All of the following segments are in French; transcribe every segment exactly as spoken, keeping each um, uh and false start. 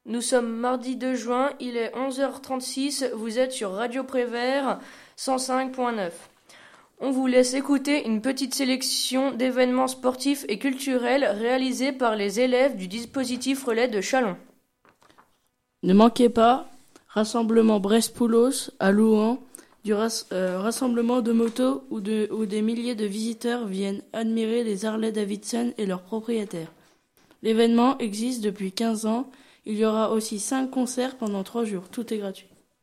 Nous sommes mardi deux juin, il est onze heures trente-six, vous êtes sur Radio Prévert cent cinq point neuf. On vous laisse écouter une petite sélection d'événements sportifs et culturels réalisés par les élèves du dispositif Relais de Châlons. Ne manquez pas, rassemblement Brest-Poulos à Louhans, du ras- euh, rassemblement de motos où, de, où des milliers de visiteurs viennent admirer les Harley-Davidson et leurs propriétaires. L'événement existe depuis quinze ans, il y aura aussi cinq concerts pendant trois jours, tout est gratuit.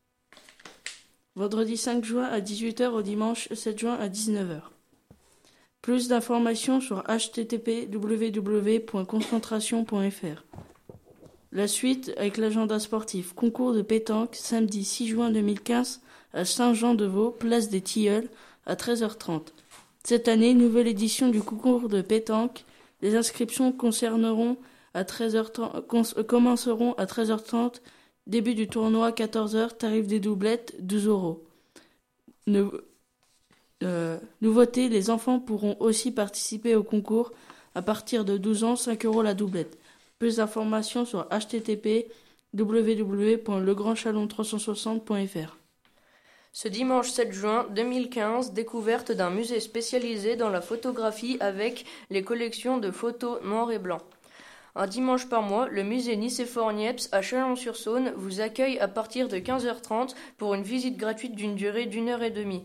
Vendredi cinq juin à dix-huit heures au dimanche sept juin à dix-neuf heures. Plus d'informations sur h t t p w w w point concentration point f r. La suite avec l'agenda sportif. Concours de pétanque, samedi six juin deux mille quinze à Saint-Jean-de-Vaux, place des Tilleuls, à treize heures trente. Cette année, nouvelle édition du concours de pétanque. Les inscriptions concerneront à treize heures trente, cons- commenceront à treize heures trente. Début du tournoi quatorze heures, tarif des doublettes douze euros. Nou- euh, nouveauté, les enfants pourront aussi participer au concours à partir de douze ans, cinq euros la doublette. Plus d'informations sur h t t p w w w point le grand chalon trois cent soixante point f r. Ce dimanche sept juin deux mille quinze, découverte d'un musée spécialisé dans la photographie avec les collections de photos noir et blanc. Un dimanche par mois, le musée Nicéphore-Niepce à Chalon-sur-Saône vous accueille à partir de quinze heures trente pour une visite gratuite d'une durée d'une heure et demie.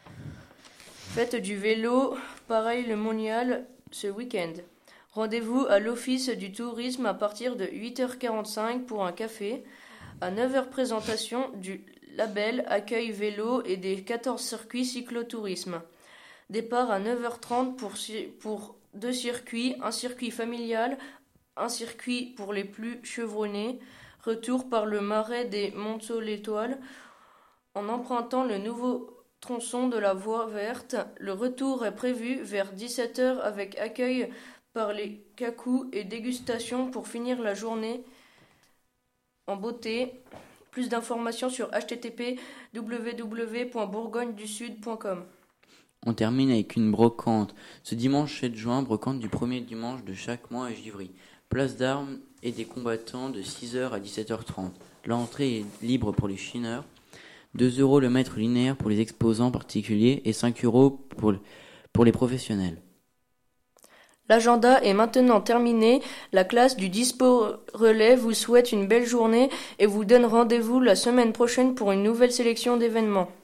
Fête du vélo, pareil le Monial ce week-end. Rendez-vous à l'Office du tourisme à partir de huit heures quarante-cinq pour un café. À neuf heures, présentation du label Accueil Vélo et des quatorze circuits cyclotourisme. Départ à neuf heures trente pour, pour deux circuits, un circuit familial, un circuit pour les plus chevronnés, retour par le marais des Monceaux-l'Étoile en empruntant le nouveau tronçon de la voie verte. Le retour est prévu vers dix-sept heures avec accueil par les cacous et dégustation pour finir la journée en beauté. Plus d'informations sur h t t p w w w point bourgogne du sud point com. On termine avec une brocante. Ce dimanche sept juin, brocante du premier dimanche de chaque mois à Givry. Place d'armes et des combattants de six heures à dix-sept heures trente. L'entrée est libre pour les chineurs. deux euros le mètre linéaire pour les exposants particuliers et cinq euros pour, pour les professionnels. L'agenda est maintenant terminé. La classe du Dispo Relais vous souhaite une belle journée et vous donne rendez-vous la semaine prochaine pour une nouvelle sélection d'événements.